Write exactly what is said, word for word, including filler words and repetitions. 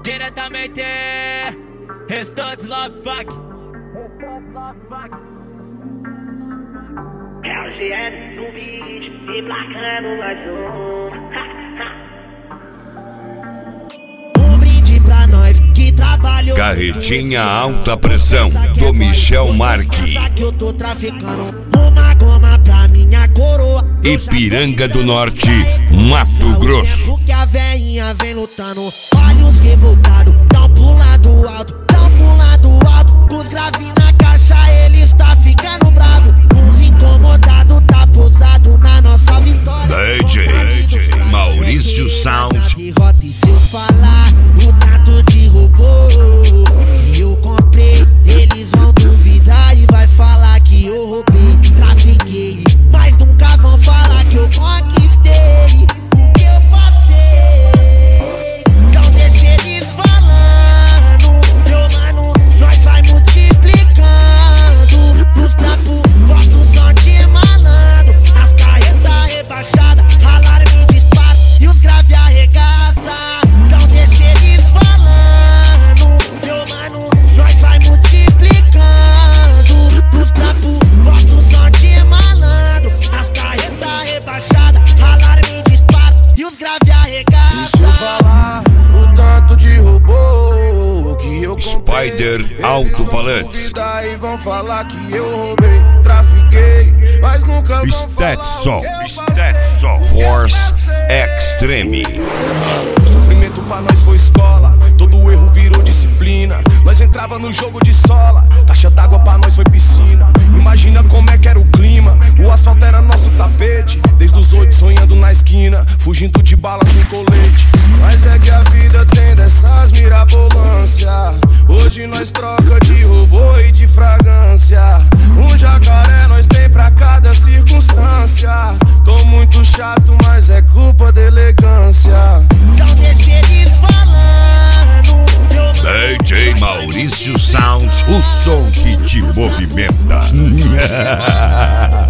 Diretamente, Restantes Love Fuck. É o G N no beat, emplacando mais um. Um brinde pra nós que trabalhou. Carretinha Alta Pressão, do Michel Marque. Que eu tô traficando uma goma pra minha coroa. Ipiranga do Norte, Mato Grosso. Que a veinha vem lutando. Olha os revoltados, tão pro lado alto, tão pro lado alto. Os grave na caixa, eles tá ficando bravo. Os incomodados tá posado na nossa vitória. D J, D J Maurício Sound. Derrota e se eu falar o tanto de robô que eu comprei, eles vão duvidar e vai falar que eu roubei, trafiquei, mas nunca vão falar que eu conquistei o que eu passei. Então deixa eles falando, meu mano, nós vai multiplicando. Os trapos, bota o som de malandro, as carretas rebaixadas, alarme e disparo e os grave arregaça. Então deixa eles falando, meu mano, nós vai multiplicando. Os trapos, bota o som de malandro, as carretas rebaixadas, alarme e disparo e os grave arregaça. E se eu falar o tanto de robô que eu comprei, Spider Alto-Falantes. Daí vão falar que eu roubei, trafiquei, mas nunca vão Stetson, falar o que eu Stetson, passei, Force Extreme. Sofrimento pra nós foi escola, todo erro virou disciplina. Nós entrava no jogo de sola, caixa d'água pra nós foi piscina. Imagina como é que era o clima, o asfalto era nosso tapete. Desde os oito sonhando na esquina, fugindo de bala sem colete. Mas é que a vida tem dessas mirabolância. Hoje nós troca de robô e de fragrância. Um jacaré nós tem pra cada circunstância. Tô muito chato, mas é culpa da elegância. Então deixa eles falando, meu mano, D J Maurício Sound, o som que te movimenta.